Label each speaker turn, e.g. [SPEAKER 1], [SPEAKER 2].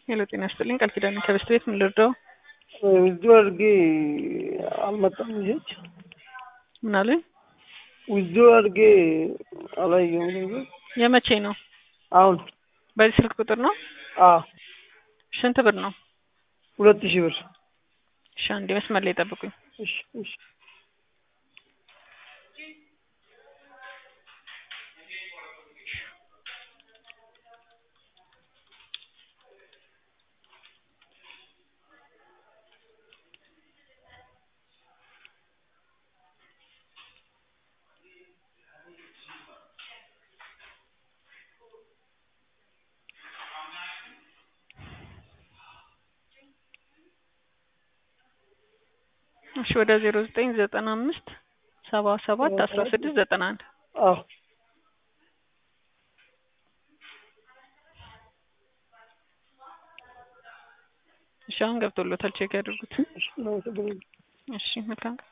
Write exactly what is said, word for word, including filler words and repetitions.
[SPEAKER 1] ሄሎ ጤና ይስጥልኝ ቃል ኪዳን ከበስት ቤት ምን ልርዳው?
[SPEAKER 2] ውዝድሮ አድርጌ አልመጣም ልጅ
[SPEAKER 1] ምን አለኝ?
[SPEAKER 2] ውዝድሮ አድርጌ አላየሁም ነገር
[SPEAKER 1] የመቼ ነው?
[SPEAKER 2] አሁን
[SPEAKER 1] በዚህ ስልክ ቁጥር ነው?
[SPEAKER 2] አዎ።
[SPEAKER 1] ስንት ብር ነው?
[SPEAKER 2] ሁለት ሺህ ብር።
[SPEAKER 1] እሺ አንዴ መስመር ላይ ጠብቁኝ።
[SPEAKER 2] እሺ እሺ
[SPEAKER 1] እሺ ወደ ዜሮ ዘጠኝ ዘጠና አምስት ሰባ ሰባት አስራ ስድስት ዘጠና አንድ
[SPEAKER 2] አዎ።
[SPEAKER 1] እሺ አሁን ገብቶሎታል ቼክ ያድርጉት።
[SPEAKER 2] እሺ ነው።
[SPEAKER 1] እሺ መልካም